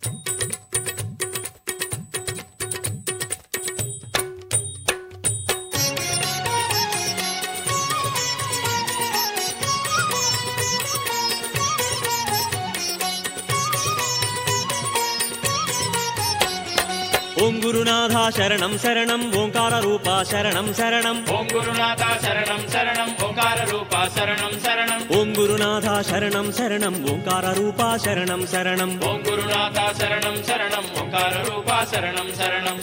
ఓం గురునాథ శరణం శరణం ఓంకార రూప శరణం శరణం ఓం గురునాథ శరణం శరణం ఓంకార రూప శరణం శరణం ఓం గురునాథ శరణం శరణం ఓంకార రూప శరణం శరణం ఓం గురునాథ శరణం శరణం ఓంకార రూప శరణం శరణం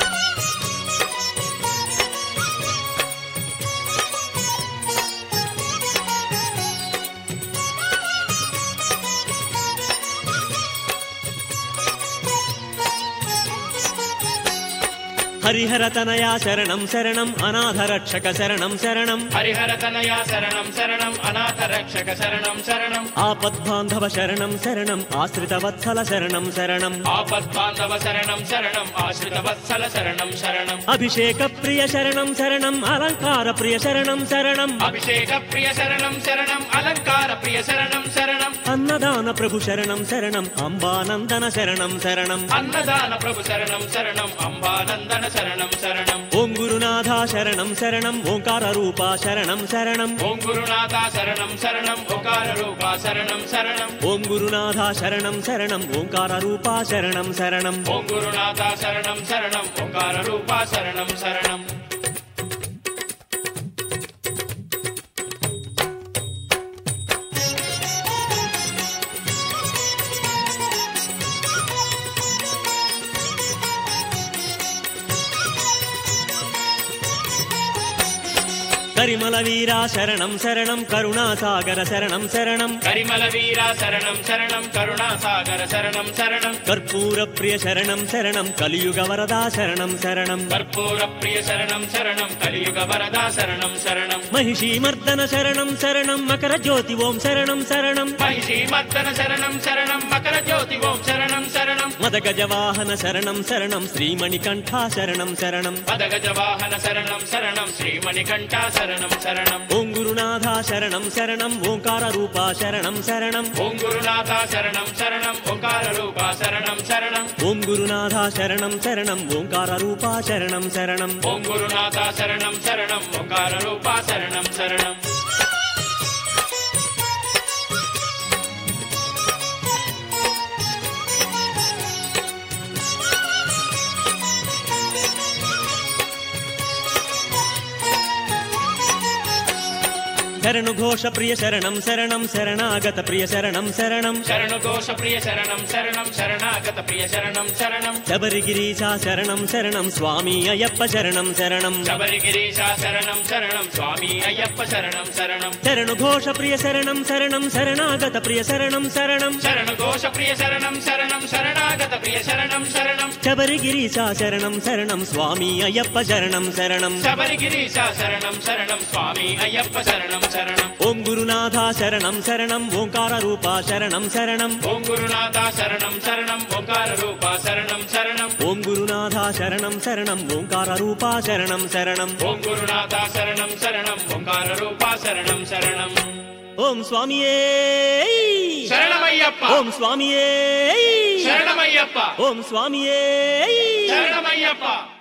హరిహర తనయా శరణం శరణం అనాథ రక్షక శరణం శరణం హరిహర తనయా శరణం శరణం అనాథ రక్షక శరణం శరణం ఆపద్బాంధవ శరణం శరణం ఆశ్రిత వత్సల శరణం శరణం ఆపద్బాంధవ శరణం శరణం ఆశ్రిత వత్సల శరణం శరణం అభిషేక ప్రియ శరణం శరణం అలంకార ప్రియ శరణం శరణం అభిషేక ప్రియ శరణం శరణం అలంకార ప్రియ శరణం శరణం అన్నదాన ప్రభు శరణం శరణం అంబానందన శరణం శరణం అన్నదాన ప్రభు శరణం శరణం అంబానందన శరణం శరణం ఓం గురునాథ శరణం శరణం ఓంకార రూప శరణం శరణం ఓం గురునాథ శరణం శరణం ఓంకార రూప శరణం శరణం ఓం గురునాథ శరణం శరణం ఓంకార రూప శరణం శరణం ఓం గురునాథ శరణం శరణం ఓంకార రూప శరణం శరణం కరిమల వీరా శరణం శరణం కరుణాసాగర శరణం శరణం కరిమల వీర శరణం శరణం కరుణాసాగర శరణం శరణం కర్పూర ప్రియ శరణం శరణం కలియుగ వరదా శరణం శరణం కర్పూర ప్రియ శరణం శరణం కలియుగ వరదా శరణం శరణం మహిషీ మర్దన శరణం శరణం మకర జ్యోతి ఓం శరణం శరణం మహిషీ మర్దన శరణం శరణం మకర జ్యోతి ఓం శరణం శరణం మదగజ వాహన శరణం శరణం శ్రీమణికంఠ శరణం శరణం పదగజ వాహన శరణం శరణం శ్రీమణికంఠ శరణం శరణం ఓం గురునాథ శరణం శరణం ఓంకార రూప శరణం శరణం ఓం గురునాథ శరణం శరణం ఓంకార రూప శరణం శరణం ఓం గురునాథ శరణం శరణం ఓంకార రూప శరణం శరణం ఓం గురునాథ శరణం శరణం ఓంకార రూప శరణం శరణం శరణు ఘోష ప్రియ శరణం శరణం శరణాగత ప్రియ శరణం శరణం శరణు ఘోష ప్రియ శరణం శరణం శరణాగత ప్రియ శరణం శరణం శబరిగిరీశా శరణం శరణం స్వామి అయ్యప్ప శరణం శరణం శబరిగిరీశ శరణం శరణం స్వామి అయ్యప్ప శరణం శరణం శరణు ఘోష ప్రియ శరణం శరణం శరణాగత ప్రియ శరణం శరణం శరణు ఘోష ప్రియ శరణం శరణం శరణాగత ప్రియ శరణం శరణం శబరిగిరీశా శరణం శరణం స్వామి అయ్యప్ప శరణం శరణం శబరిగిరీశ శరణం శరణం స్వామి అయ్యప్ప శరణం శరణం ఓం గురునాథ శరణం శరణం ఓంకార రూప శరణం శరణం ఓం గురునాథ శరణం శరణం ఓంకార రూప శరణం శరణం ఓం గురునాథ శరణం శరణం ఓంకార రూప శరణం శరణం ఓం గురునాథ శరణం శరణం ఓంకార రూప శరణం శరణం ఓం స్వామియే శరణమయ్యప్ప ఓం స్వామియే శరణమయ్యప్ప ఓం స్వామియే శరణమయ్యప్ప